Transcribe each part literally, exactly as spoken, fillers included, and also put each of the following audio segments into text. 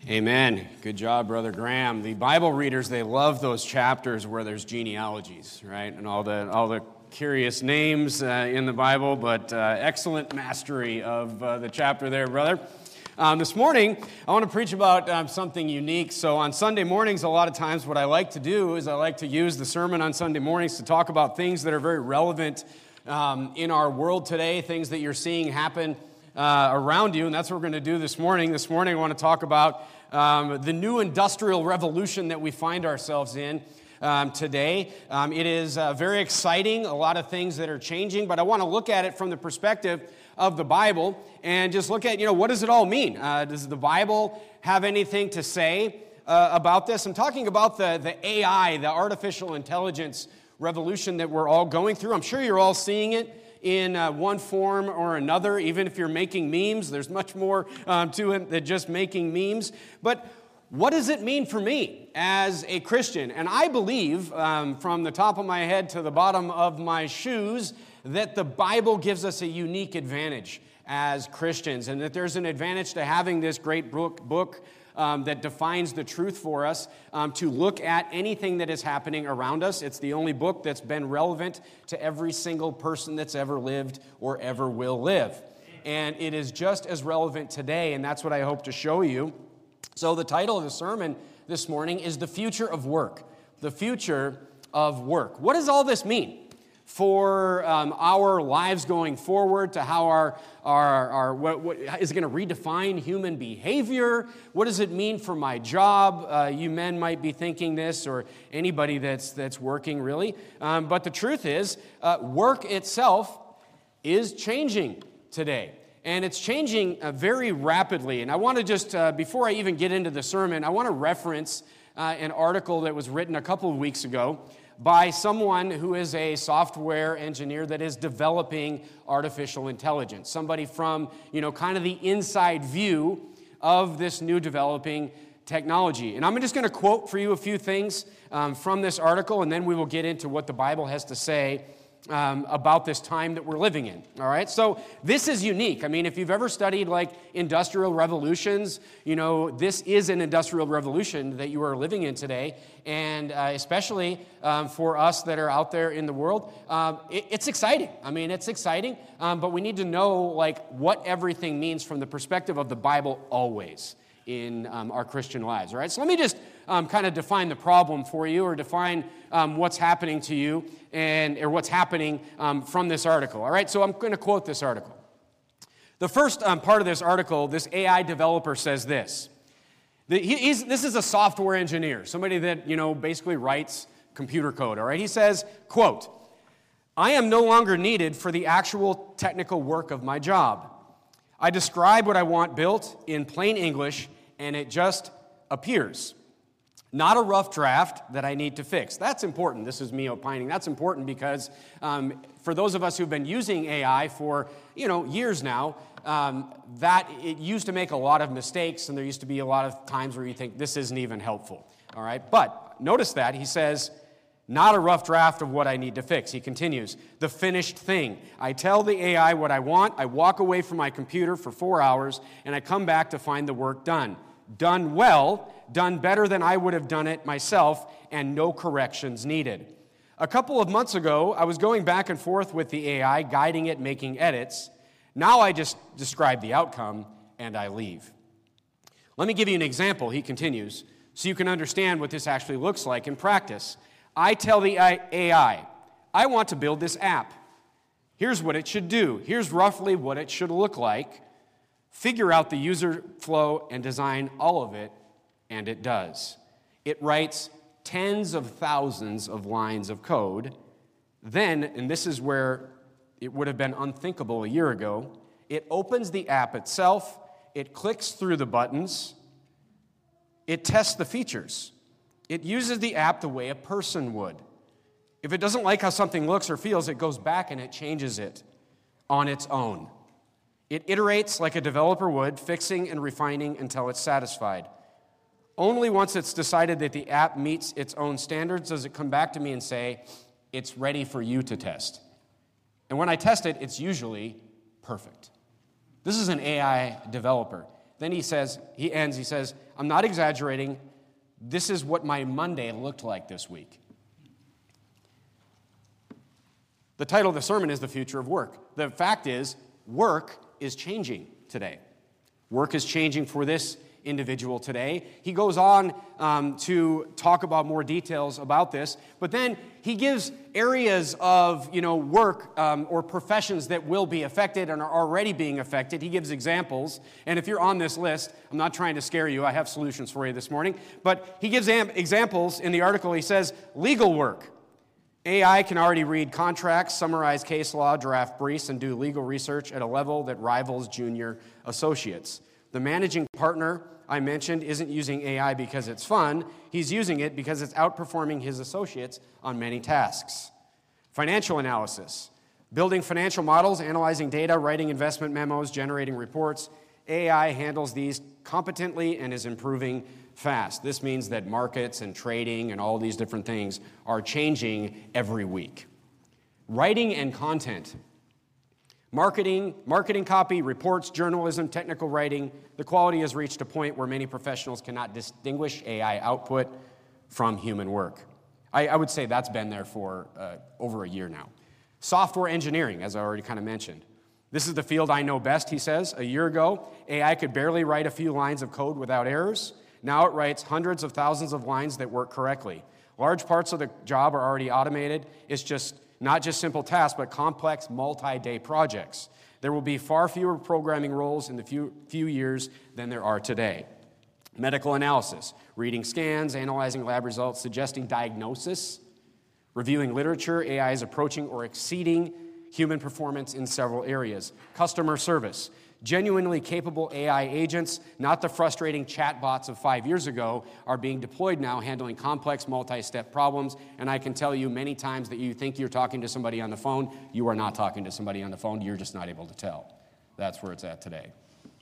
Amen. Good job, Brother Graham. The Bible readers, they love those chapters where there's genealogies, right? And all the all the curious names uh, in the Bible, but uh, excellent mastery of uh, the chapter there, brother. Um, this morning, I want to preach about um, something unique. So on Sunday mornings, a lot of times what I like to do is I like to use the sermon on Sunday mornings to talk about things that are very relevant um, in our world today, things that you're seeing happen uh, around you, and that's what we're going to do this morning. This morning, I want to talk about um, the new industrial revolution that we find ourselves in um, today. Um, it is uh, very exciting, a lot of things that are changing, but I want to look at it from the perspective of the Bible and just look at, you know, what does it all mean? Uh, does the Bible have anything to say uh, about this? I'm talking about the, the A I, the artificial intelligence revolution that we're all going through. I'm sure you're all seeing it in uh, one form or another. Even if you're making memes, there's much more um, to it than just making memes. But what does it mean for me as a Christian? And I believe, um, from the top of my head to the bottom of my shoes, that the Bible gives us a unique advantage as Christians, and that there's an advantage to having this great book, book um, that defines the truth for us, um, to look at anything that is happening around us. It's the only book that's been relevant to every single person that's ever lived or ever will live. And it is just as relevant today, and that's what I hope to show you. So the title of the sermon this morning is The Future of Work. The Future of Work. What does all this mean for um, our lives going forward, to how our, our, our what, what is it going to redefine human behavior? What does it mean for my job? Uh, you men might be thinking this, or anybody that's, that's working really. Um, but the truth is, uh, work itself is changing today. And it's changing uh, very rapidly. And I want to just, uh, before I even get into the sermon, I want to reference uh, an article that was written a couple of weeks ago by someone who is a software engineer that is developing artificial intelligence. Somebody from, you know, kind of the inside view of this new developing technology. And I'm just going to quote for you a few things um, from this article, and then we will get into what the Bible has to say Um, about this time that we're living in, all right? So this is unique. I mean, if you've ever studied, like, industrial revolutions, you know, this is an industrial revolution that you are living in today, and uh, especially um, for us that are out there in the world, um, it, it's exciting. I mean, it's exciting, um, but we need to know, like, what everything means from the perspective of the Bible always in um, our Christian lives, all right? So let me just um, kind of define the problem for you, or define um, what's happening to you, and or what's happening um, from this article, all right? So I'm going to quote this article. The first um, part of this article, this A I developer says this. The, he, he's, this is a software engineer, somebody that, you know, basically writes computer code, all right? He says, quote, "I am no longer needed for the actual technical work of my job. I describe what I want built in plain English, and it just appears. Not a rough draft that I need to fix." That's important. This is me opining. That's important because um, for those of us who've been using A I for, you know, years now, um, that it used to make a lot of mistakes, and there used to be a lot of times where you think this isn't even helpful. All right, but notice that he says, "Not a rough draft of what I need to fix." He continues, "The finished thing. I tell the A I what I want. I walk away from my computer for four hours, and I come back to find the work done. Done well, done better than I would have done it myself, and no corrections needed. A couple of months ago, I was going back and forth with the A I, guiding it, making edits. Now I just describe the outcome, and I leave." Let me give you an example, he continues, so you can understand what this actually looks like in practice. I tell the A I, I want to build this app. Here's what it should do. Here's roughly what it should look like. Figure out the user flow and design all of it, and it does. It writes tens of thousands of lines of code. Then, and this is where it would have been unthinkable a year ago, it opens the app itself, it clicks through the buttons, it tests the features. It uses the app the way a person would. If it doesn't like how something looks or feels, it goes back and it changes it on its own. It iterates like a developer would, fixing and refining until it's satisfied. Only once it's decided that the app meets its own standards does it come back to me and say, "It's ready for you to test." And when I test it, it's usually perfect. This is an A I developer. then he says, he ends, he says, I'm not exaggerating. This is what my Monday looked like this week. The title of the sermon is The Future of Work. The fact is, work is changing today. Work is changing for this individual today. He goes on um, to talk about more details about this, but then he gives areas of, you know, work um, or professions that will be affected and are already being affected. He gives examples, and if you're on this list, I'm not trying to scare you, I have solutions for you this morning, but he gives am- examples in the article. He says, legal work. A I can already read contracts, summarize case law, draft briefs, and do legal research at a level that rivals junior associates. The managing partner I mentioned isn't using A I because it's fun. He's using it because it's outperforming his associates on many tasks. Financial analysis. Building financial models, analyzing data, writing investment memos, generating reports. A I handles these competently and is improving fast. This means that markets and trading and all these different things are changing every week. Writing and content. Marketing, marketing copy, reports, journalism, technical writing. The quality has reached a point where many professionals cannot distinguish A I output from human work. I, I would say that's been there for uh, over a year now. Software engineering, as I already kind of mentioned. This is the field I know best, he says. A year ago, A I could barely write a few lines of code without errors. Now it writes hundreds of thousands of lines that work correctly. Large parts of the job are already automated. It's just not just simple tasks, but complex multi-day projects. There will be far fewer programming roles in the few, few years than there are today. Medical analysis, reading scans, analyzing lab results, suggesting diagnosis, reviewing literature. A I is approaching or exceeding human performance in several areas. Customer service, genuinely capable A I agents, not the frustrating chatbots of five years ago, are being deployed now, handling complex multi-step problems. And I can tell you many times that you think you're talking to somebody on the phone, you are not talking to somebody on the phone, you're just not able to tell. That's where it's at today.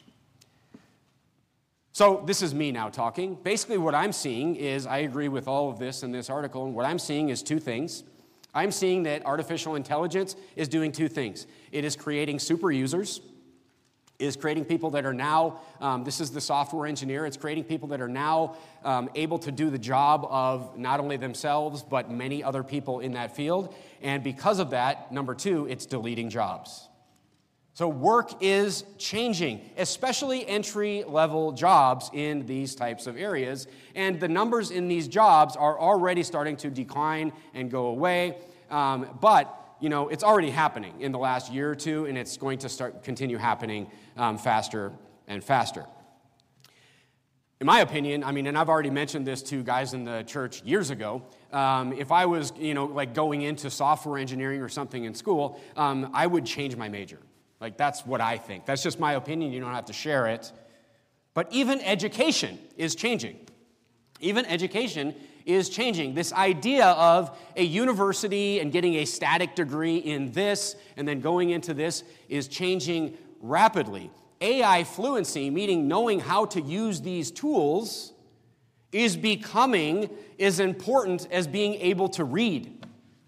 So this is me now talking. Basically what I'm seeing is, I agree with all of this in this article, and what I'm seeing is two things. I'm seeing that artificial intelligence is doing two things. It is creating super users, is creating people that are now, um, this is the software engineer, it's creating people that are now um, able to do the job of not only themselves, but many other people in that field. And because of that, number two, it's deleting jobs. So work is changing, especially entry-level jobs in these types of areas. And the numbers in these jobs are already starting to decline and go away. Um, but You know, it's already happening in the last year or two, and it's going to start continue happening um, faster and faster. In my opinion, I mean, and I've already mentioned this to guys in the church years ago, um, if I was, you know, like going into software engineering or something in school, um, I would change my major. Like, that's what I think. That's just my opinion. You don't have to share it. But even education is changing. Even education is changing. This idea of a university and getting a static degree in this and then going into this is changing rapidly. A I fluency, meaning knowing how to use these tools, is becoming as important as being able to read.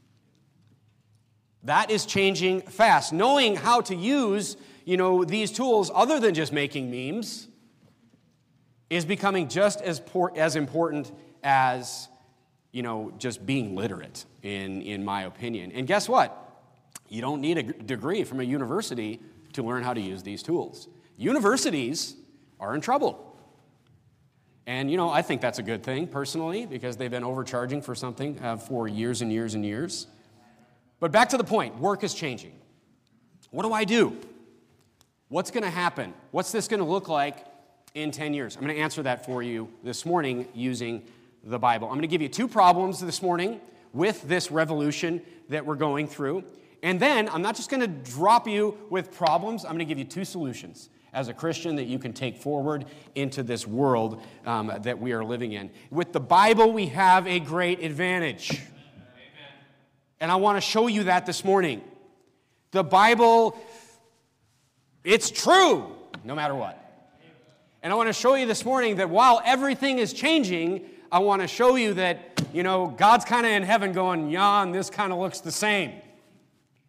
That is changing fast. Knowing how to use, you know, these tools other than just making memes is becoming just as por- as important as, you know, just being literate, in, in my opinion. And guess what? You don't need a g- degree from a university to learn how to use these tools. Universities are in trouble. And, you know, I think that's a good thing, personally, because they've been overcharging for something uh, for years and years and years. But back to the point, work is changing. What do I do? What's going to happen? What's this going to look like in ten years? I'm going to answer that for you this morning using the Bible. I'm going to give you two problems this morning with this revolution that we're going through. And then I'm not just going to drop you with problems. I'm going to give you two solutions as a Christian that you can take forward into this world um, that we are living in. With the Bible, we have a great advantage. Amen. And I want to show you that this morning. The Bible, it's true no matter what. And I want to show you this morning that while everything is changing, I want to show you that, you know, God's kind of in heaven going, yeah, and this kind of looks the same.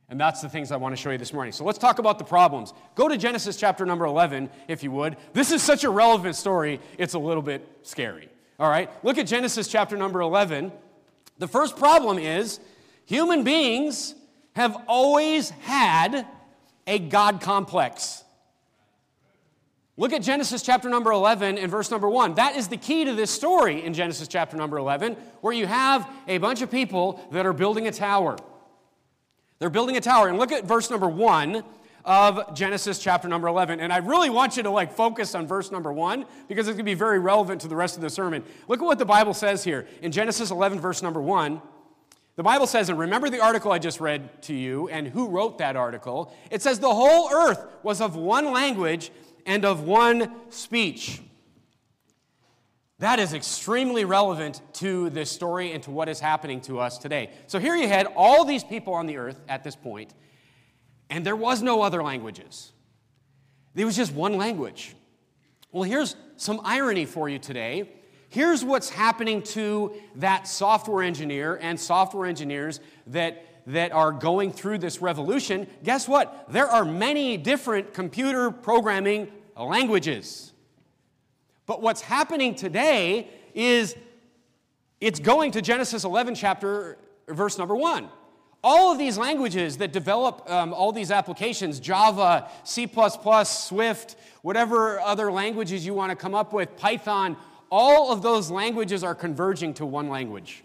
And that's the things I want to show you this morning. So let's talk about the problems. Go to Genesis chapter number eleven, if you would. This is such a relevant story, it's a little bit scary. All right? Look at Genesis chapter number eleven. The first problem is human beings have always had a God complex. Look at Genesis chapter number eleven and verse number one. That is the key to this story in Genesis chapter number eleven, where you have a bunch of people that are building a tower. They're building a tower. And look at verse number one of Genesis chapter number eleven. And I really want you to like focus on verse number one because it's going to be very relevant to the rest of the sermon. Look at what the Bible says here. In Genesis eleven, verse number one, the Bible says, and remember the article I just read to you and who wrote that article. It says the whole earth was of one language and of one speech. That is extremely relevant to this story and to what is happening to us today. So here you had all these people on the earth at this point, and there was no other languages. There was just one language. Well, here's some irony for you today. Here's what's happening to that software engineer and software engineers that, that are going through this revolution. Guess what? There are many different computer programming languages. But what's happening today is it's going to Genesis eleven chapter, verse number one. All of these languages that develop um, all these applications, Java, C plus plus, Swift, whatever other languages you want to come up with, Python, all of those languages are converging to one language.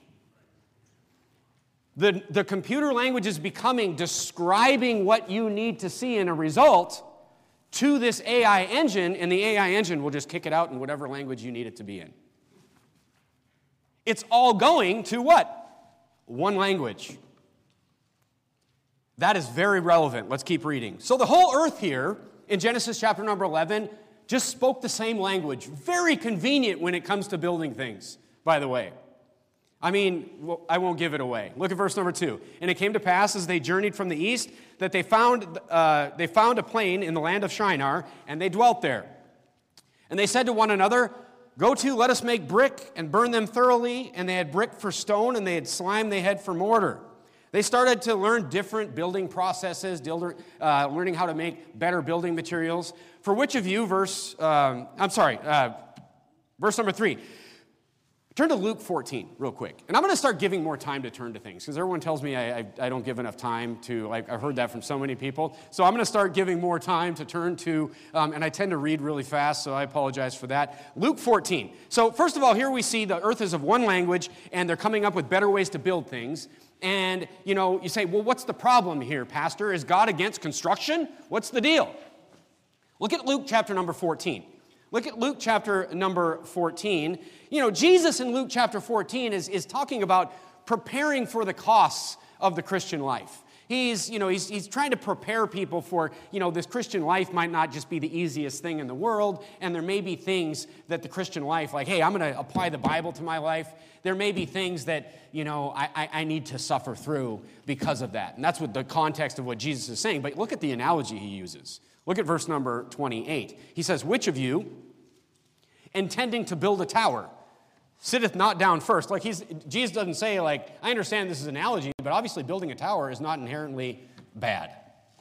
The, the computer language is becoming describing what you need to see in a result to this A I engine, and the A I engine will just kick it out in whatever language you need it to be in. It's all going to what? One language. That is very relevant. Let's keep reading. So the whole earth here, in Genesis chapter number eleven, just spoke the same language. Very convenient when it comes to building things, by the way. I mean, well, I won't give it away. Look at verse number two. And it came to pass as they journeyed from the east that they found uh, they found a plain in the land of Shinar, and they dwelt there. And they said to one another, "Go to, let us make brick and burn them thoroughly." And they had brick for stone, and they had slime they had for mortar. They started to learn different building processes, uh, learning how to make better building materials. For which of you, verse, um, I'm sorry, uh, verse number three. Turn to Luke fourteen real quick. And I'm going to start giving more time to turn to things because everyone tells me I, I, I don't give enough time to, like, I've heard that from so many people. So I'm going to start giving more time to turn to, um, and I tend to read really fast, so I apologize for that. Luke fourteen. So first of all, here we see the earth is of one language, and they're coming up with better ways to build things. And, you know, you say, well, what's the problem here, Pastor? Is God against construction? What's the deal? Look at Luke chapter number fourteen. Look at Luke chapter number fourteen. You know, Jesus in Luke chapter fourteen is, is talking about preparing for the costs of the Christian life. He's, you know, he's, he's trying to prepare people for, you know, this Christian life might not just be the easiest thing in the world, and there may be things that the Christian life, like, hey, I'm going to apply the Bible to my life. There may be things that, you know, I, I, I need to suffer through because of that. And that's what the context of what Jesus is saying. But look at the analogy he uses. Look at verse number twenty-eight. He says, which of you, intending to build a tower, sitteth not down first? Like he's, Jesus doesn't say, like, I understand this is an analogy, but obviously building a tower is not inherently bad.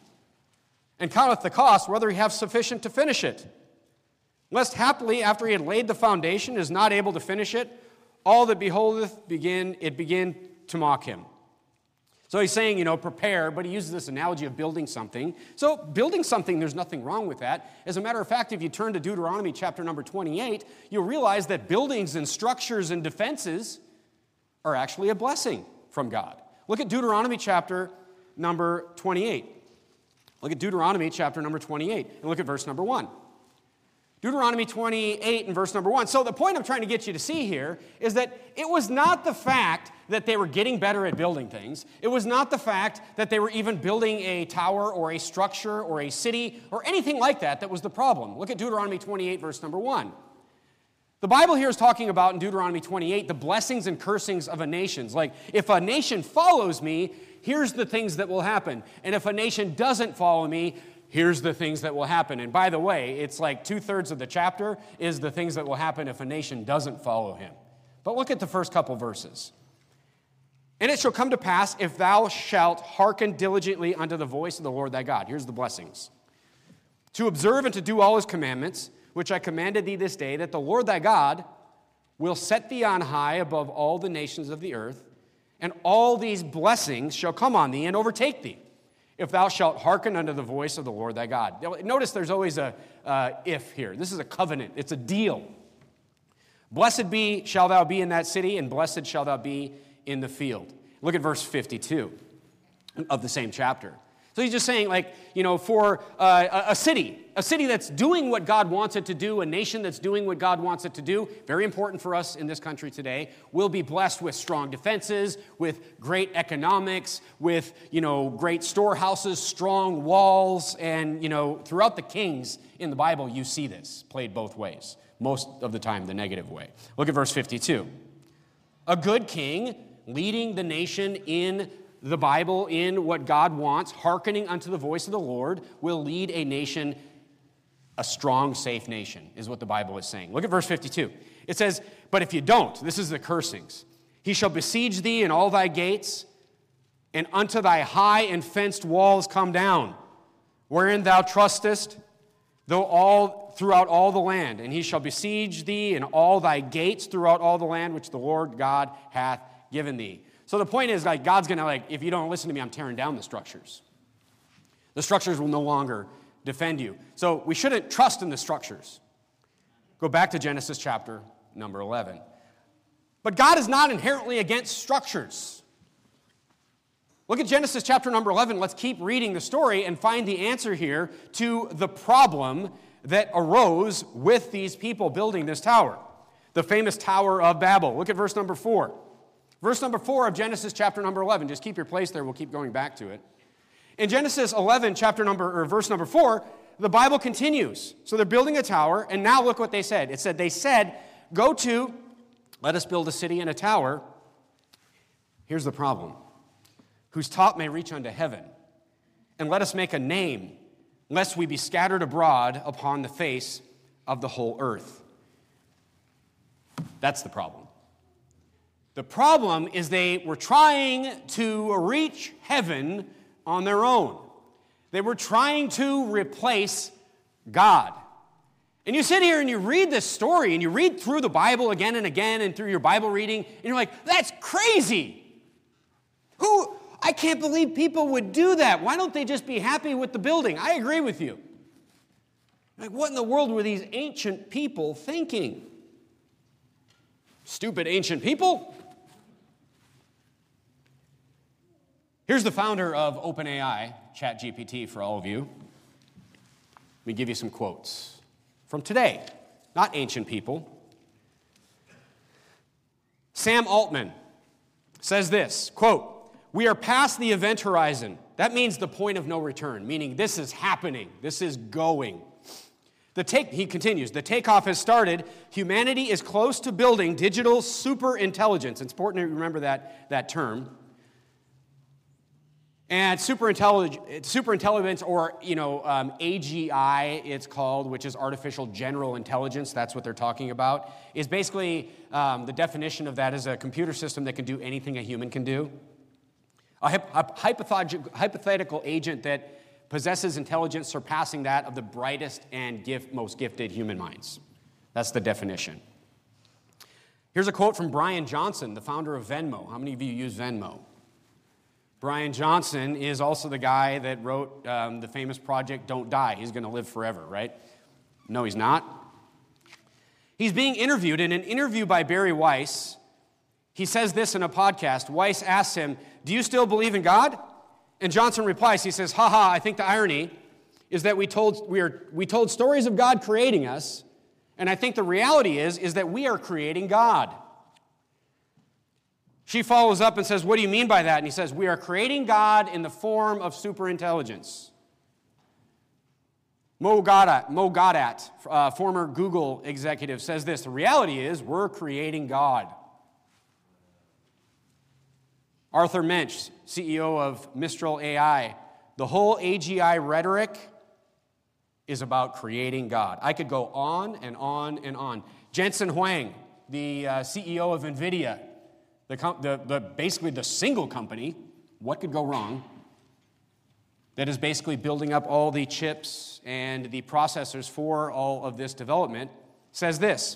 And counteth the cost, whether he have sufficient to finish it. Lest haply, after he had laid the foundation, is not able to finish it, all that beholdeth begin, it begin to mock him. So he's saying, you know, prepare, but he uses this analogy of building something. So building something, there's nothing wrong with that. As a matter of fact, if you turn to Deuteronomy chapter number twenty-eight, you'll realize that buildings and structures and defenses are actually a blessing from God. Look at Deuteronomy chapter number twenty-eight. Look at Deuteronomy chapter number twenty-eight, and look at verse number one. Deuteronomy twenty-eight and verse number one. So the point I'm trying to get you to see here is that it was not the fact that they were getting better at building things. It was not the fact that they were even building a tower or a structure or a city or anything like that that was the problem. Look at Deuteronomy twenty-eight, verse number one. The Bible here is talking about in Deuteronomy twenty-eight the blessings and cursings of a nation. Like, if a nation follows me, here's the things that will happen. And if a nation doesn't follow me, here's the things that will happen. And by the way, it's like two-thirds of the chapter is the things that will happen if a nation doesn't follow him. But look at the first couple verses. And it shall come to pass, if thou shalt hearken diligently unto the voice of the Lord thy God. Here's the blessings. To observe and to do all his commandments, which I commanded thee this day, that the Lord thy God will set thee on high above all the nations of the earth, and all these blessings shall come on thee and overtake thee, if thou shalt hearken unto the voice of the Lord thy God. Notice there's always a uh, if here. This is a covenant. It's a deal. Blessed be shall thou be in that city, and blessed shall thou be in the field. Look at verse fifty-two of the same chapter. So he's just saying, like, you know, for uh, a city, a city that's doing what God wants it to do, a nation that's doing what God wants it to do, very important for us in this country today, will be blessed with strong defenses, with great economics, with, you know, great storehouses, strong walls, and, you know, throughout the kings in the Bible, you see this played both ways, most of the time the negative way. Look at verse fifty-two. A good king leading the nation in the Bible, in what God wants, hearkening unto the voice of the Lord, will lead a nation, a strong, safe nation, is what the Bible is saying. Look at verse fifty-two. It says, but if you don't, this is the cursings. He shall besiege thee in all thy gates, and unto thy high and fenced walls come down, wherein thou trustest, though all throughout all the land. And he shall besiege thee in all thy gates throughout all the land, which the Lord God hath given thee. So the point is, like, God's going to, like, if you don't listen to me, I'm tearing down the structures. The structures will no longer defend you. So we shouldn't trust in the structures. Go back to Genesis chapter number eleven. But God is not inherently against structures. Look at Genesis chapter number eleven. Let's keep reading the story and find the answer here to the problem that arose with these people building this tower. The famous Tower of Babel. Look at verse number four. Verse number four of Genesis chapter number eleven. Just keep your place there. We'll keep going back to it. In Genesis eleven, chapter number, or verse number four, the Bible continues. So they're building a tower, and now look what they said. It said, they said, go to, let us build a city and a tower. Here's the problem. Whose top may reach unto heaven. And let us make a name, lest we be scattered abroad upon the face of the whole earth. That's the problem. The problem is they were trying to reach heaven on their own. They were trying to replace God. And you sit here and you read this story and you read through the Bible again and again and through your Bible reading, and you're like, that's crazy. Who? I can't believe people would do that. Why don't they just be happy with the building? I agree with you. Like, what in the world were these ancient people thinking? Stupid ancient people. Here's the founder of OpenAI, ChatGPT, for all of you. Let me give you some quotes from today, not ancient people. Sam Altman says this, quote, we are past the event horizon. That means the point of no return, meaning this is happening, this is going. The take, he continues, the takeoff has started. Humanity is close to building digital superintelligence. It's important to remember that, that term. And superintelligence, superintelligence, or, you know, um, A G I, it's called, which is artificial general intelligence, that's what they're talking about, is basically, um, the definition of that is a computer system that can do anything a human can do. A, a hypothetical, hypothetical agent that possesses intelligence surpassing that of the brightest and gift, most gifted human minds. That's the definition. Here's a quote from Brian Johnson, the founder of Venmo. How many of you use Venmo? Brian Johnson is also the guy that wrote um, the famous project, Don't Die. He's going to live forever, right? No, he's not. He's being interviewed. In an interview by Barry Weiss, he says this in a podcast. Weiss asks him, do you still believe in God? And Johnson replies, he says, haha, I think the irony is that we told, we, are, we told stories of God creating us, and I think the reality is, is that we are creating God. She follows up and says, what do you mean by that? And he says, we are creating God in the form of superintelligence. Mo Gaudat, Mo Gaudat uh, former Google executive, says this, the reality is we're creating God. Arthur Mensch, C E O of Mistral A I, the whole A G I rhetoric is about creating God. I could go on and on and on. Jensen Huang, the uh, C E O of NVIDIA, the, the, the basically the single company, what could go wrong, that is basically building up all the chips and the processors for all of this development, says this.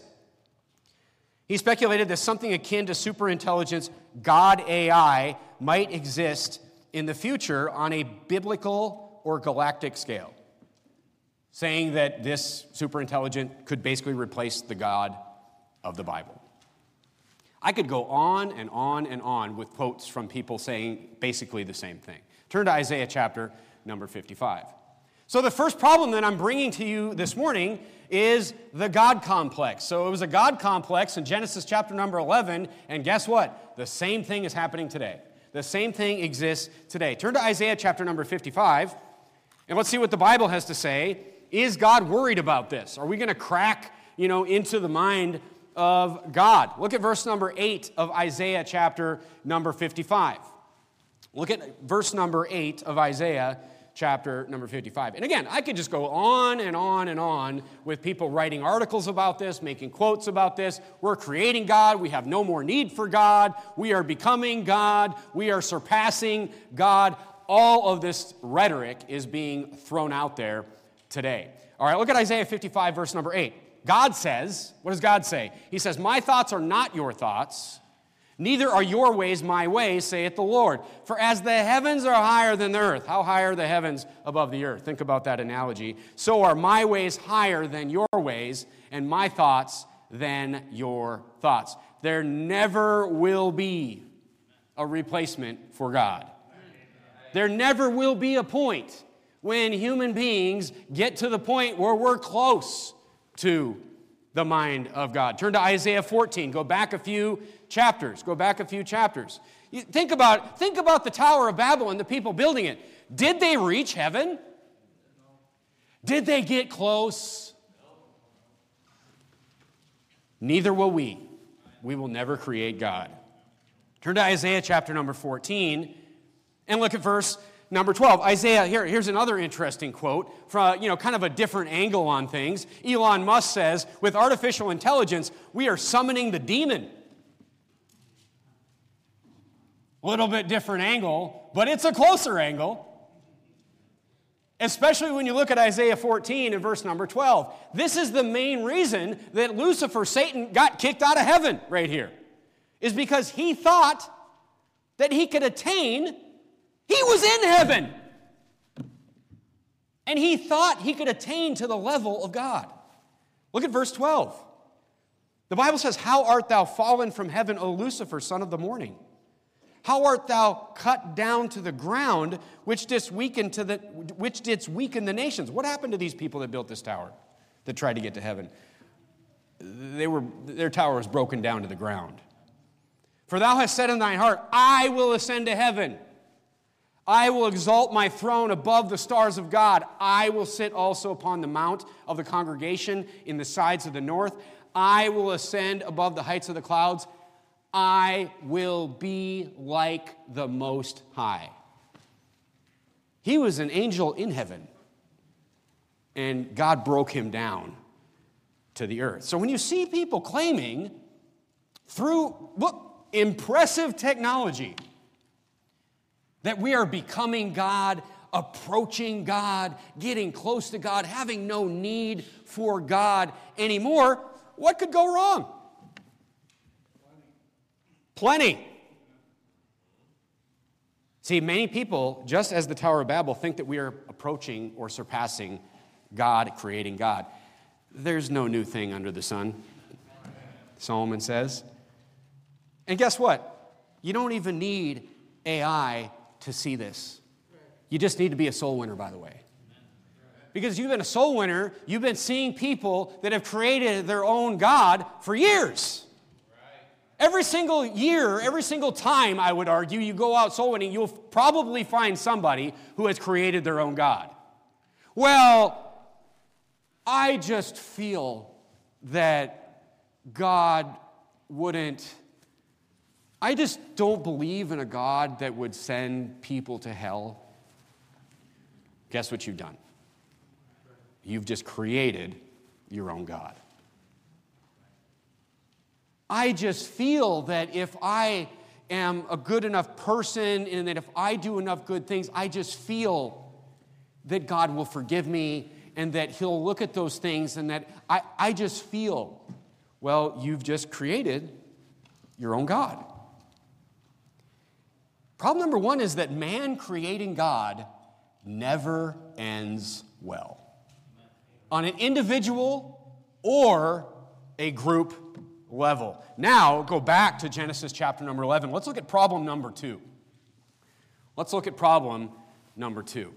He speculated that something akin to superintelligence, God A I, might exist in the future on a biblical or galactic scale, saying that this superintelligent could basically replace the God of the Bible. I could go on and on and on with quotes from people saying basically the same thing. Turn to Isaiah chapter number fifty-five. So the first problem that I'm bringing to you this morning is the God complex. So it was a God complex in Genesis chapter number eleven, and guess what? The same thing is happening today. The same thing exists today. Turn to Isaiah chapter number fifty-five, and let's see what the Bible has to say. Is God worried about this? Are we going to crack, you know, into the mind of God? Look at verse number eight of Isaiah chapter number fifty-five. Look at verse number eight of Isaiah chapter number fifty-five. And again, I could just go on and on and on with people writing articles about this, making quotes about this. We're creating God. We have no more need for God. We are becoming God. We are surpassing God. All of this rhetoric is being thrown out there today. All right, look at Isaiah fifty-five, verse number eight. God says, what does God say? He says, my thoughts are not your thoughts, neither are your ways my ways, saith the Lord. For as the heavens are higher than the earth, how high are the heavens above the earth? Think about that analogy. So are my ways higher than your ways, and my thoughts than your thoughts. There never will be a replacement for God. There never will be a point when human beings get to the point where we're close to the mind of God. Turn to Isaiah fourteen. Go back a few chapters. Go back a few chapters. You think about, think about the Tower of Babel and the people building it. Did they reach heaven? Did they get close? Neither will we. We will never create God. Turn to Isaiah chapter number fourteen and look at verse number twelve. Isaiah, here, here's another interesting quote from, you know, kind of a different angle on things. Elon Musk says, with artificial intelligence, we are summoning the demon. A little bit different angle, but it's a closer angle. Especially when you look at Isaiah fourteen and verse number twelve. This is the main reason that Lucifer, Satan, got kicked out of heaven right here. Is because he thought that he could attain. He was in heaven. And he thought he could attain to the level of God. Look at verse twelve. The Bible says, how art thou fallen from heaven, O Lucifer, son of the morning? How art thou cut down to the ground, which didst weaken to the which didst weaken the nations? What happened to these people that built this tower, that tried to get to heaven? They were their tower was broken down to the ground. For thou hast said in thine heart, I will ascend to heaven. I will exalt my throne above the stars of God. I will sit also upon the mount of the congregation in the sides of the north. I will ascend above the heights of the clouds. I will be like the Most High. He was an angel in heaven, and God broke him down to the earth. So when you see people claiming through look, impressive technology that we are becoming God, approaching God, getting close to God, having no need for God anymore, what could go wrong? Plenty. See, many people, just as the Tower of Babel, think that we are approaching or surpassing God, creating God. There's no new thing under the sun, Solomon says. And guess what? You don't even need A I to see this. You just need to be a soul winner, by the way. Because you've been a soul winner, you've been seeing people that have created their own God for years. Every single year, every single time, I would argue, you go out soul winning, you'll probably find somebody who has created their own God. Well, I just feel that God wouldn't, I just don't believe in a God that would send people to hell. Guess what you've done? You've just created your own God. I just feel that if I am a good enough person and that if I do enough good things, I just feel that God will forgive me and that he'll look at those things and that I, I just feel. Well, you've just created your own God. Problem number one is that man creating God never ends well. On an individual or a group level. Now, go back to Genesis chapter number eleven. Let's look at problem number two. Let's look at problem number two.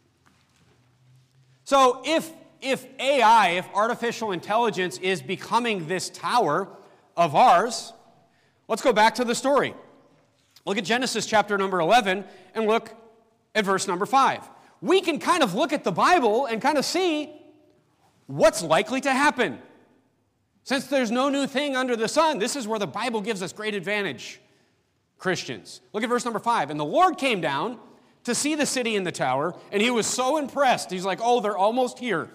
So if, if A I, if artificial intelligence is becoming this tower of ours, let's go back to the story. Look at Genesis chapter number eleven and look at verse number five. We can kind of look at the Bible and kind of see what's likely to happen. Since there's no new thing under the sun, this is where the Bible gives us great advantage, Christians. Look at verse number five. And the Lord came down to see the city and the tower, and he was so impressed. He's like, oh, they're almost here.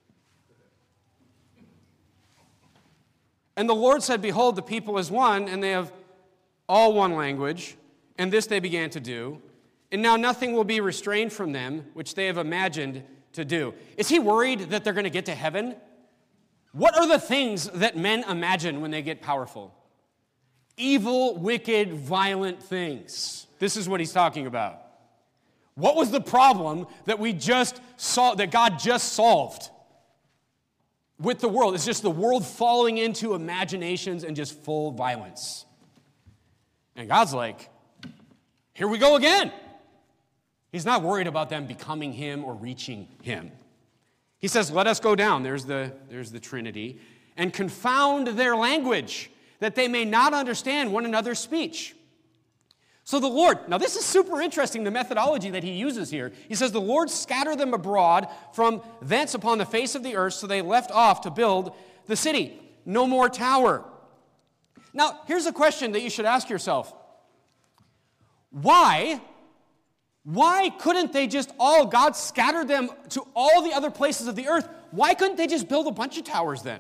And the Lord said, behold, the people is one, and they have all one language, and this they began to do. And now nothing will be restrained from them, which they have imagined to do. Is he worried that they're going to get to heaven? What are the things that men imagine when they get powerful? Evil, wicked, violent things. This is what he's talking about. What was the problem that we just saw, that God just solved with the world? It's just the world falling into imaginations and just full violence. And God's like, here we go again. He's not worried about them becoming him or reaching him. He says, let us go down, there's the, there's the Trinity, and confound their language, that they may not understand one another's speech. So the Lord, now this is super interesting, the methodology that he uses here. He says, the Lord scattered them abroad from thence upon the face of the earth, so they left off to build the city. No more tower. Now, here's a question that you should ask yourself. Why, why couldn't they just all, God scattered them to all the other places of the earth, why couldn't they just build a bunch of towers then?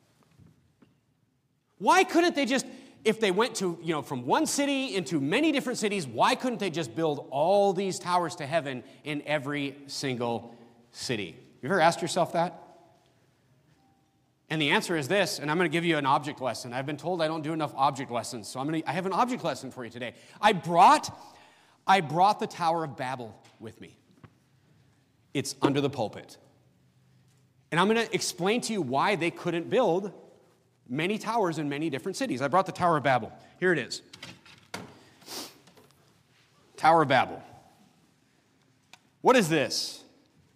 Why couldn't they just, if they went to, you know, from one city into many different cities, why couldn't they just build all these towers to heaven in every single city? You ever asked yourself that? And the answer is this, and I'm going to give you an object lesson. I've been told I don't do enough object lessons, so I'm going to, I have an object lesson for you today. I brought, I brought the Tower of Babel with me. It's under the pulpit. And I'm going to explain to you why they couldn't build many towers in many different cities. I brought the Tower of Babel. Here it is. Tower of Babel. What is this?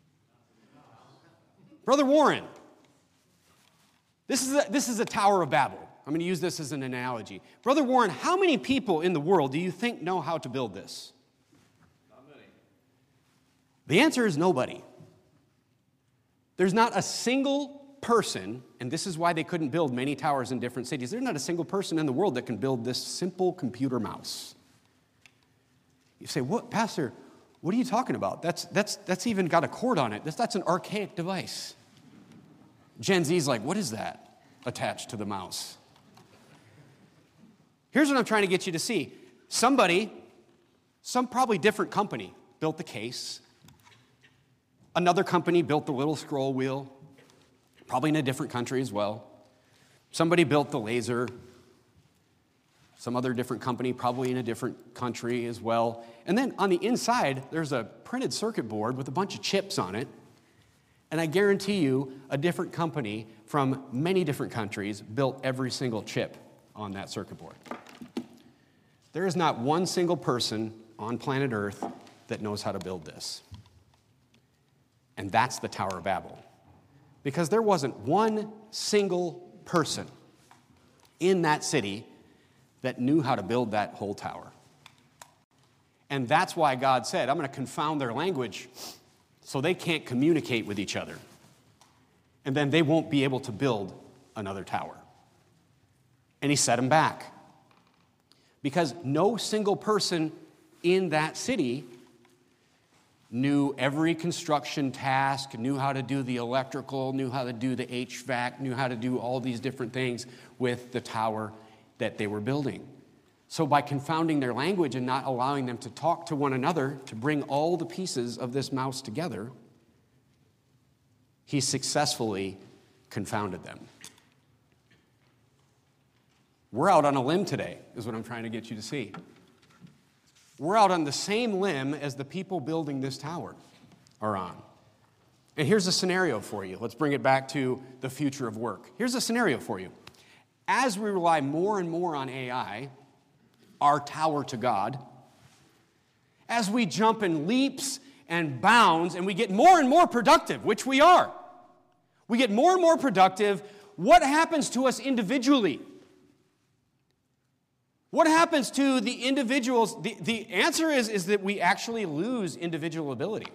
Brother Warren, this is a, this is a Tower of Babel. I'm going to use this as an analogy. Brother Warren, how many people in the world do you think know how to build this? Not many. The answer is nobody. There's not a single person, and this is why they couldn't build many towers in different cities. There's not a single person in the world that can build this simple computer mouse. You say, what, Pastor, what are you talking about? That's, that's, that's even got a cord on it. That's, that's an archaic device. Gen Z's like, what is that attached to the mouse? Here's what I'm trying to get you to see. Somebody, some probably different company, built the case. Another company built the little scroll wheel, probably in a different country as well. Somebody built the laser. Some other different company, probably in a different country as well. And then on the inside, there's a printed circuit board with a bunch of chips on it. And I guarantee you, a different company from many different countries built every single chip on that circuit board. There is not one single person on planet Earth that knows how to build this. And that's the Tower of Babel. Because there wasn't one single person in that city that knew how to build that whole tower. And that's why God said, I'm going to confound their language so they can't communicate with each other. And then they won't be able to build another tower. And he set them back. Because no single person in that city knew every construction task, knew how to do the electrical, knew how to do the H V A C, knew how to do all these different things with the tower that they were building. So by confounding their language and not allowing them to talk to one another to bring all the pieces of this mouse together, he successfully confounded them. We're out on a limb today, is what I'm trying to get you to see. We're out on the same limb as the people building this tower are on. And here's a scenario for you. Let's bring it back to the future of work. Here's a scenario for you. As we rely more and more on A I, our tower to God, as we jump in leaps and bounds and we get more and more productive, which we are, we get more and more productive, what happens to us individually? What happens to the individuals? The, the answer is, is that we actually lose individual ability.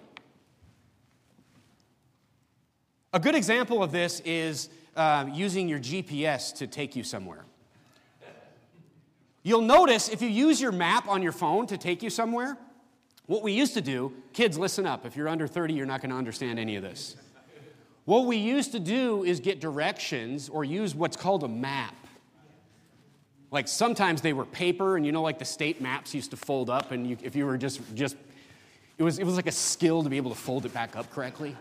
A good example of this is uh, using your G P S to take you somewhere. You'll notice if you use your map on your phone to take you somewhere, what we used to do, kids, listen up. If you're under thirty, you're not going to understand any of this. What we used to do is get directions or use what's called a map. Like sometimes they were paper, and you know, like the state maps used to fold up, and you, if you were just, just it was, it was like a skill to be able to fold it back up correctly.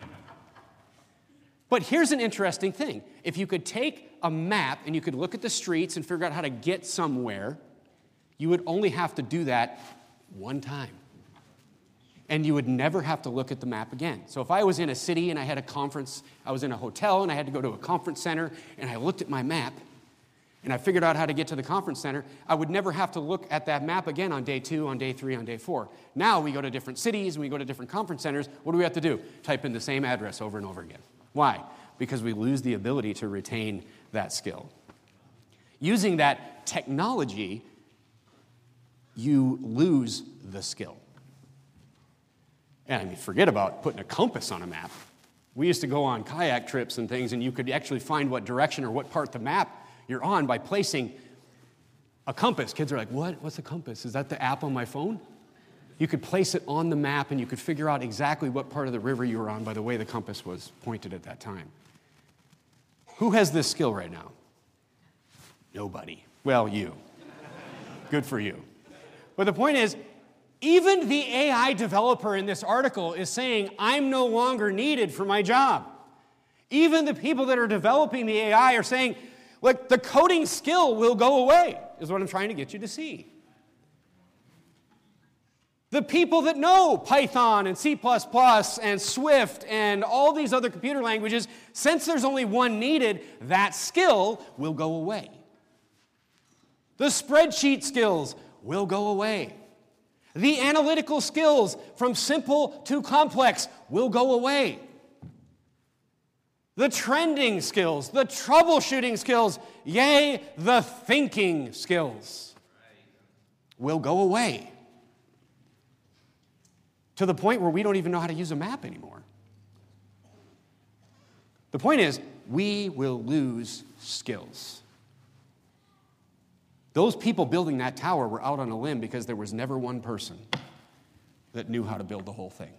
But here's an interesting thing. If you could take a map and you could look at the streets and figure out how to get somewhere, you would only have to do that one time. And you would never have to look at the map again. So if I was in a city and I had a conference, I was in a hotel and I had to go to a conference center, and I looked at my map, and I figured out how to get to the conference center, I would never have to look at that map again on day two, on day three, on day four. Now we go to different cities, and we go to different conference centers. What do we have to do? Type in the same address over and over again. Why? Because we lose the ability to retain that skill. Using that technology, you lose the skill. And I mean, forget about putting a compass on a map. We used to go on kayak trips and things, and you could actually find what direction or what part of the map you're on by placing a compass. Kids are like, what? What's a compass? Is that the app on my phone? You could place it on the map, and you could figure out exactly what part of the river you were on by the way the compass was pointed at that time. Who has this skill right now? Nobody. Well, you. Good for you. But the point is, even the A I developer in this article is saying, I'm no longer needed for my job. Even the people that are developing the A I are saying, look, the coding skill will go away, is what I'm trying to get you to see. The people that know Python and C plus plus and Swift and all these other computer languages, since there's only one needed, that skill will go away. The spreadsheet skills will go away. The analytical skills from simple to complex will go away. The trending skills, the troubleshooting skills, yea, the thinking skills will go away. To the point where we don't even know how to use a map anymore. The point is, we will lose skills. Those people building that tower were out on a limb because there was never one person that knew how to build the whole thing.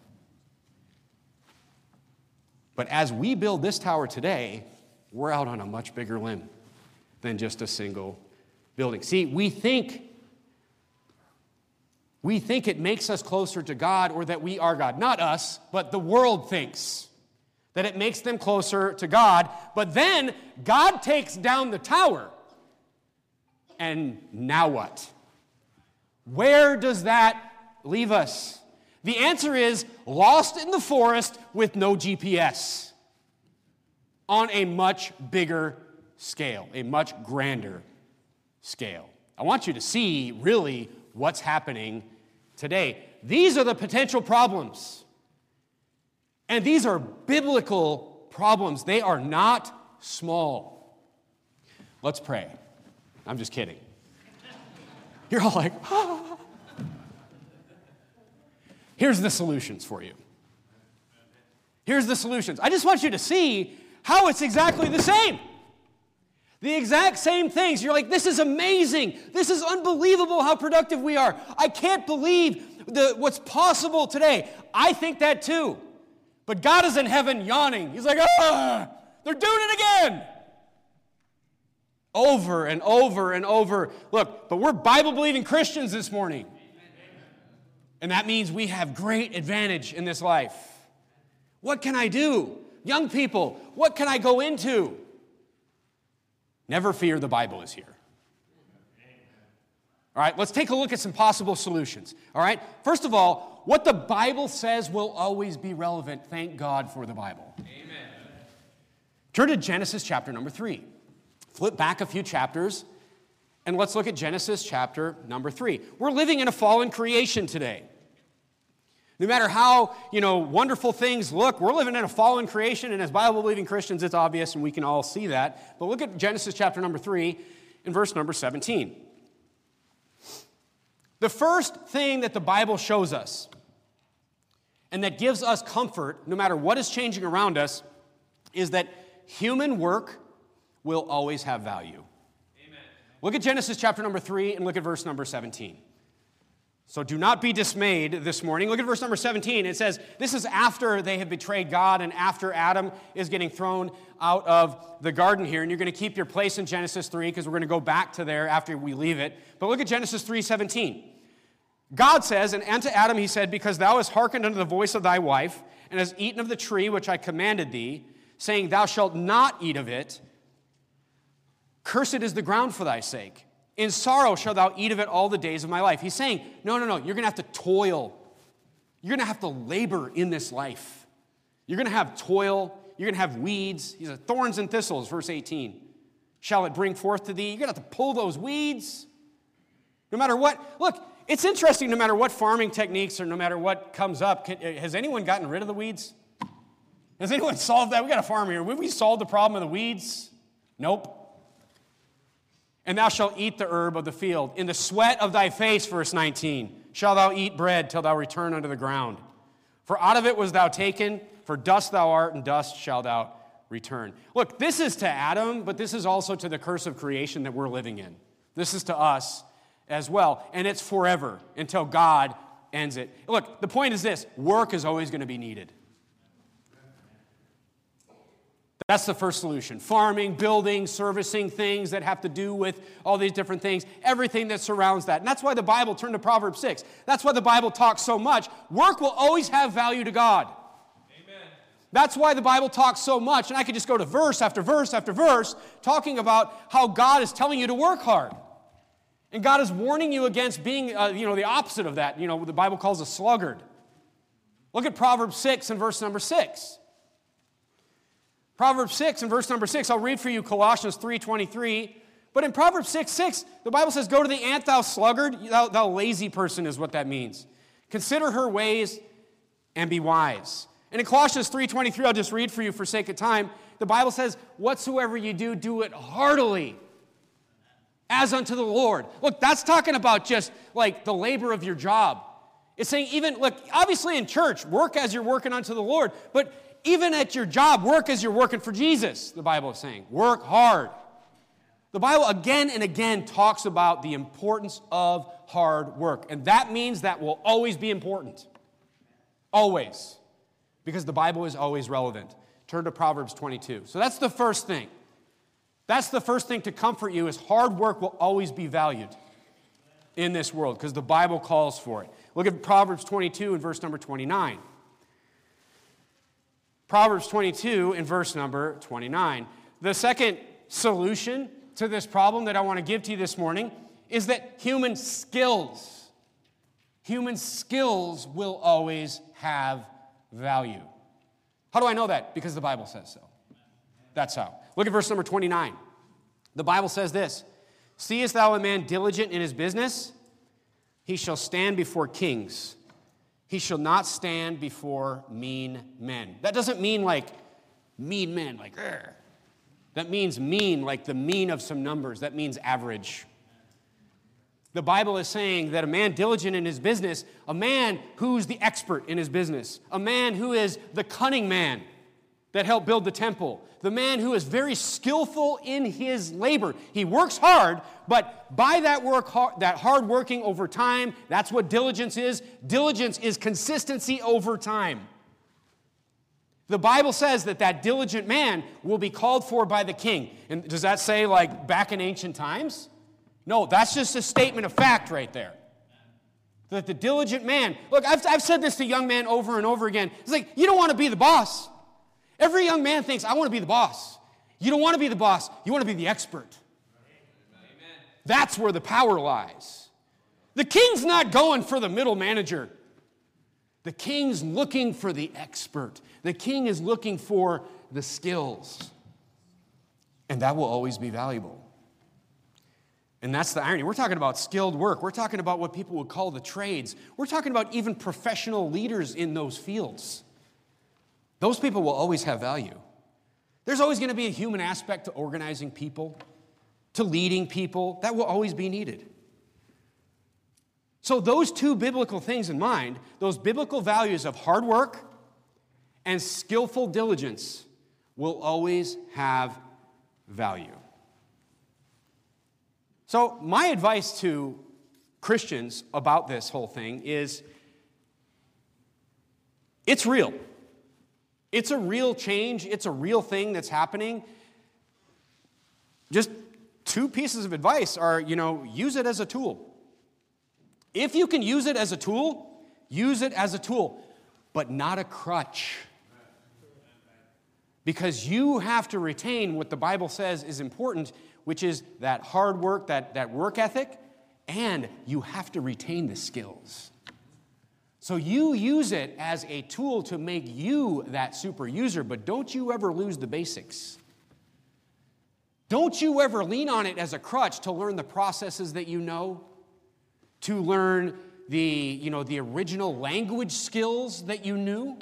But as we build this tower today, we're out on a much bigger limb than just a single building. See, we think We think it makes us closer to God or that we are God. Not us, but the world thinks that it makes them closer to God. But then God takes down the tower. And now what? Where does that leave us? The answer is lost in the forest with no G P S on a much bigger scale, a much grander scale. I want you to see really what's happening today. These are the potential problems. And these are biblical problems. They are not small. Let's pray. I'm just kidding. You're all like, ah. Here's the solutions for you. Here's the solutions. I just want you to see how it's exactly the same. The exact same things. You're like, this is amazing. This is unbelievable how productive we are. I can't believe the, what's possible today. I think that too. But God is in heaven yawning. He's like, ah, they're doing it again. Over and over and over. Look, but we're Bible-believing Christians this morning. And that means we have great advantage in this life. What can I do? Young people, what can I go into? Never fear, the Bible is here. All right, let's take a look at some possible solutions. All right, first of all, what the Bible says will always be relevant. Thank God for the Bible. Amen. Turn to Genesis chapter number three. Flip back a few chapters, and let's look at Genesis chapter number three. We're living in a fallen creation today. No matter how, you know, wonderful things look, we're living in a fallen creation, and as Bible-believing Christians, it's obvious, and we can all see that. But look at Genesis chapter number three and verse number seventeen. The first thing that the Bible shows us, and that gives us comfort, no matter what is changing around us, is that human work will always have value. Amen. Look at Genesis chapter number three and look at verse number seventeen. So do not be dismayed this morning. Look at verse number seventeen. It says, this is after they have betrayed God and after Adam is getting thrown out of the garden here. And you're going to keep your place in Genesis three because we're going to go back to there after we leave it. But look at Genesis three seventeen. God says, and unto Adam he said, because thou hast hearkened unto the voice of thy wife, and hast eaten of the tree which I commanded thee, saying, thou shalt not eat of it, cursed is the ground for thy sake. In sorrow shalt thou eat of it all the days of my life. He's saying, no, no, no, you're going to have to toil. You're going to have to labor in this life. You're going to have toil. You're going to have weeds. He said, thorns and thistles, verse eighteen. Shall it bring forth to thee? You're going to have to pull those weeds. No matter what. Look, it's interesting no matter what farming techniques or no matter what comes up. Can, has anyone gotten rid of the weeds? Has anyone solved that? We got a farm here. Have we solved the problem of the weeds? Nope. And thou shalt eat the herb of the field. In the sweat of thy face, verse nineteen, shalt thou eat bread till thou return unto the ground. For out of it was thou taken, for dust thou art, and dust shalt thou return. Look, this is to Adam, but this is also to the curse of creation that we're living in. This is to us as well. And it's forever until God ends it. Look, the point is this. Work is always going to be needed. That's the first solution. Farming, building, servicing, things that have to do with all these different things, everything that surrounds that. And that's why the Bible, turn to Proverbs six. That's why the Bible talks so much. Work will always have value to God. Amen. That's why the Bible talks so much. And I could just go to verse after verse after verse talking about how God is telling you to work hard. And God is warning you against being, uh, you know, the opposite of that. You know, what the Bible calls a sluggard. Look at Proverbs six and verse number six. Proverbs six and verse number six, I'll read for you Colossians three twenty-three. But in Proverbs six six, the Bible says, go to the ant, thou sluggard, thou, thou lazy person is what that means. Consider her ways and be wise. And in Colossians three twenty-three, I'll just read for you for sake of time, the Bible says, whatsoever you do, do it heartily, as unto the Lord. Look, that's talking about just like the labor of your job. It's saying even, look, obviously in church, work as you're working unto the Lord, but even at your job, work as you're working for Jesus, the Bible is saying. Work hard. The Bible again and again talks about the importance of hard work. And that means that will always be important. Always. Because the Bible is always relevant. Turn to Proverbs twenty-two. So that's the first thing. That's the first thing to comfort you is hard work will always be valued in this world because the Bible calls for it. Look at Proverbs twenty-two and verse number twenty-nine. Proverbs twenty-two and verse number twenty-nine. The second solution to this problem that I want to give to you this morning is that human skills, human skills will always have value. How do I know that? Because the Bible says so. That's how. Look at verse number twenty-nine. The Bible says this, seest thou a man diligent in his business? He shall stand before kings. He shall not stand before mean men. That doesn't mean like mean men, like, Argh. That means mean, like the mean of some numbers. That means average. The Bible is saying that a man diligent in his business, a man who's the expert in his business, a man who is the cunning man that helped build the temple, the man who is very skillful in his labor. He works hard, but by that work, that hard working over time, that's what diligence is. Diligence is consistency over time. The Bible says that that diligent man will be called for by the king. And does that say like back in ancient times? No, that's just a statement of fact right there. That the diligent man, look, I've, I've said this to young men over and over again. It's like, you don't want to be the boss. Every young man thinks, I want to be the boss. You don't want to be the boss. You want to be the expert. Amen. That's where the power lies. The king's not going for the middle manager. The king's looking for the expert. The king is looking for the skills. And that will always be valuable. And that's the irony. We're talking about skilled work. We're talking about what people would call the trades. We're talking about even professional leaders in those fields. Those people will always have value. There's always going to be a human aspect to organizing people, to leading people. That will always be needed. So those two biblical things in mind, those biblical values of hard work and skillful diligence will always have value. So my advice to Christians about this whole thing is it's real. It's a real change. It's a real thing that's happening. Just two pieces of advice are, you know, use it as a tool. If you can use it as a tool, use it as a tool, but not a crutch. Because you have to retain what the Bible says is important, which is that hard work, that, that work ethic, and you have to retain the skills. So you use it as a tool to make you that super user, but don't you ever lose the basics. Don't you ever lean on it as a crutch to learn the processes that you know, to learn the, you know, the original language skills that you knew,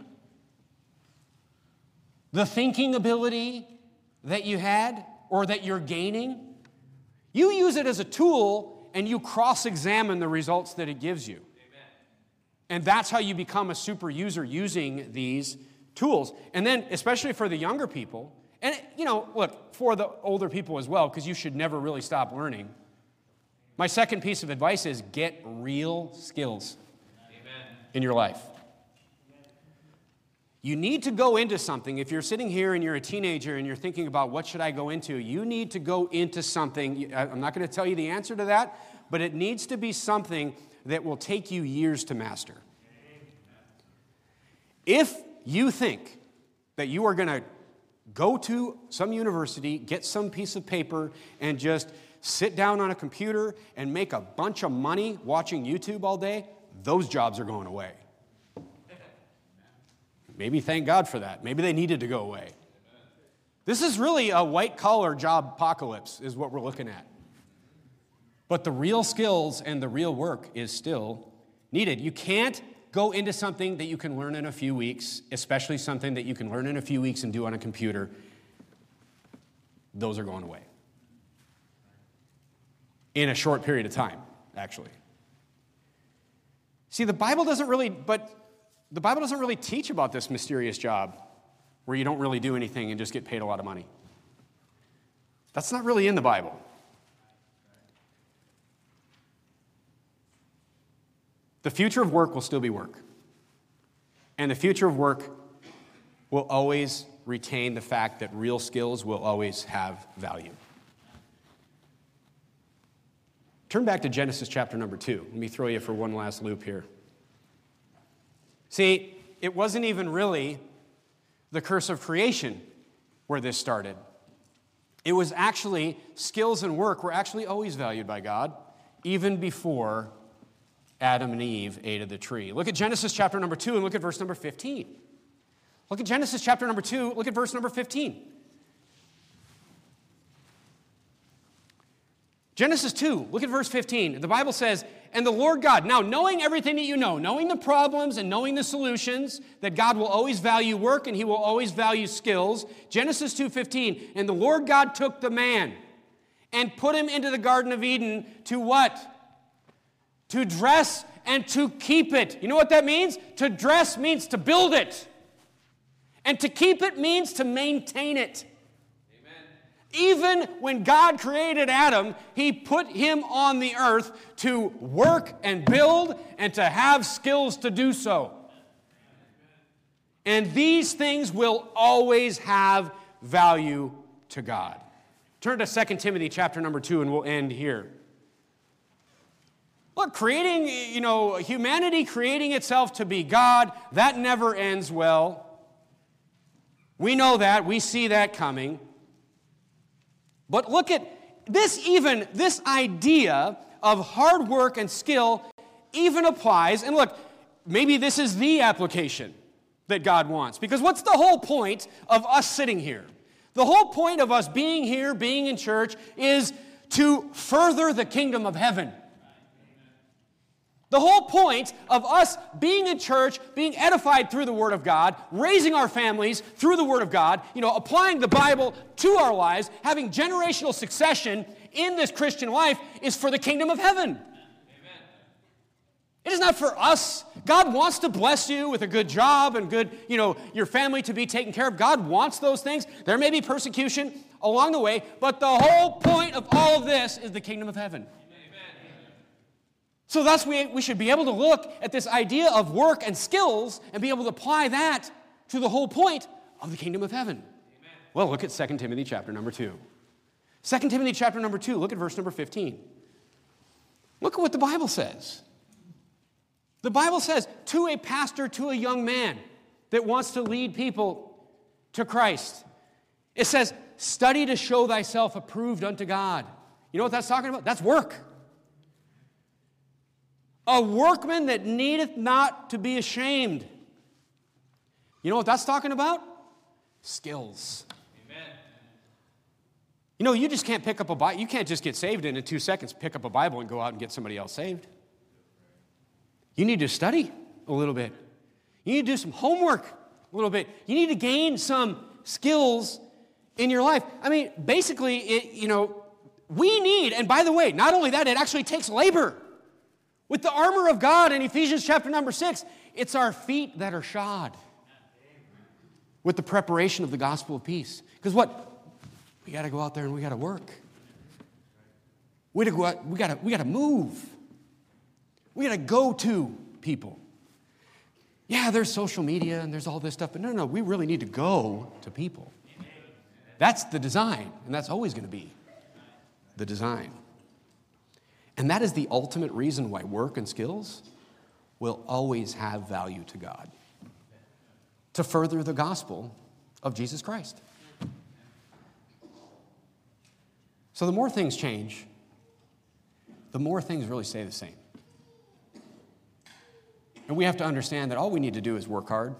the thinking ability that you had or that you're gaining. You use it as a tool and you cross-examine the results that it gives you. Amen. And that's how you become a super user using these tools. And then, especially for the younger people, and, you know, look, for the older people as well, because you should never really stop learning. My second piece of advice is get real skills Amen. In your life. You need to go into something. If you're sitting here and you're a teenager and you're thinking about what should I go into, you need to go into something. I'm not going to tell you the answer to that, but it needs to be something that will take you years to master. If you think that you are going to go to some university, get some piece of paper, and just sit down on a computer and make a bunch of money watching YouTube all day, those jobs are going away. Maybe thank God for that. Maybe they needed to go away. This is really a white-collar job apocalypse is what we're looking at. But the real skills and the real work is still needed. You can't go into something that you can learn in a few weeks, especially something that you can learn in a few weeks and do on a computer. Those are going away. In a short period of time, actually. See, the Bible doesn't really, but the Bible doesn't really teach about this mysterious job where you don't really do anything and just get paid a lot of money. That's not really in the Bible. The future of work will still be work. And the future of work will always retain the fact that real skills will always have value. Turn back to Genesis chapter number two. Let me throw you for one last loop here. See, it wasn't even really the curse of creation where this started. It was actually, skills and work were actually always valued by God, even before Adam and Eve ate of the tree. Look at Genesis chapter number two and look at verse number fifteen. Look at Genesis chapter number two, look at verse number fifteen. Genesis two, look at verse fifteen. The Bible says, and the Lord God, now knowing everything that you know, knowing the problems and knowing the solutions, that God will always value work and he will always value skills. Genesis two fifteen, and the Lord God took the man and put him into the Garden of Eden to what? To dress and to keep it. You know what that means? To dress means to build it. And to keep it means to maintain it. Even when God created Adam, he put him on the earth to work and build and to have skills to do so. And these things will always have value to God. Turn to Second Timothy chapter number two, and we'll end here. Look, creating, you know, humanity creating itself to be God, that never ends well. We know that. We see that coming. But look at this even, this idea of hard work and skill even applies. And look, maybe this is the application that God wants. Because what's the whole point of us sitting here? The whole point of us being here, being in church, is to further the kingdom of heaven. The whole point of us being in church, being edified through the Word of God, raising our families through the Word of God, you know, applying the Bible to our lives, having generational succession in this Christian life is for the kingdom of heaven. It is not for us. God wants to bless you with a good job and good, you know, your family to be taken care of. God wants those things. There may be persecution along the way, but the whole point of all of this is the kingdom of heaven. So thus we, we should be able to look at this idea of work and skills and be able to apply that to the whole point of the kingdom of heaven. Amen. Well, look at Second Timothy chapter number two. Second Timothy chapter number two, look at verse number fifteen. Look at what the Bible says. The Bible says, to a pastor, to a young man that wants to lead people to Christ, it says, study to show thyself approved unto God. You know what that's talking about? That's work. A workman that needeth not to be ashamed. You know what that's talking about? Skills. Amen. You know, you just can't pick up a Bible. You can't just get saved and in two seconds pick up a Bible and go out and get somebody else saved. You need to study a little bit. You need to do some homework a little bit. You need to gain some skills in your life. I mean, basically, it, you know, we need, and by the way, not only that, it actually takes labor. With the armor of God in Ephesians chapter number six, it's our feet that are shod with the preparation of the gospel of peace. Because what? We got to go out there and we got to work. We got to go out, we got to we got to move. We got to go to people. Yeah, there's social media and there's all this stuff, but no, no, we really need to go to people. That's the design, and that's always going to be the design. And that is the ultimate reason why work and skills will always have value to God. To further the gospel of Jesus Christ. So the more things change, the more things really stay the same. And we have to understand that all we need to do is work hard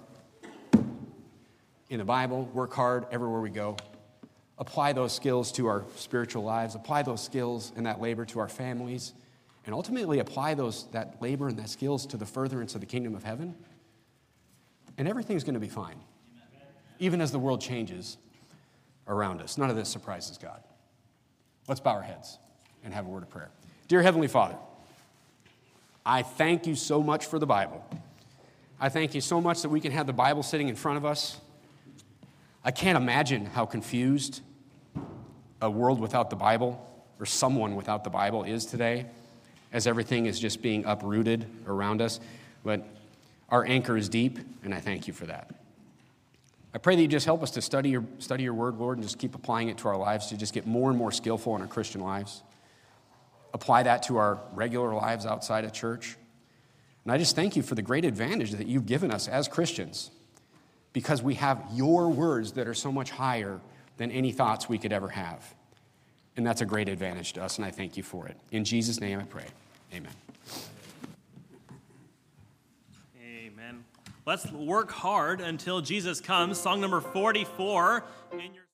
in the Bible, work hard everywhere we go. Apply those skills to our spiritual lives, apply those skills and that labor to our families, and ultimately apply those that labor and that skills to the furtherance of the kingdom of heaven, and everything's going to be fine, even as the world changes around us. None of this surprises God. Let's bow our heads and have a word of prayer. Dear Heavenly Father, I thank you so much for the Bible. I thank you so much that we can have the Bible sitting in front of us. I can't imagine how confused a world without the Bible, or someone without the Bible, is today, as everything is just being uprooted around us. But our anchor is deep, and I thank you for that. I pray that you just help us to study your, study your word, Lord, and just keep applying it to our lives, to just get more and more skillful in our Christian lives. Apply that to our regular lives outside of church. And I just thank you for the great advantage that you've given us as Christians, because we have your words that are so much higher than any thoughts we could ever have. And that's a great advantage to us, and I thank you for it. In Jesus' name I pray. Amen. Amen. Let's work hard until Jesus comes. Song number forty-four in your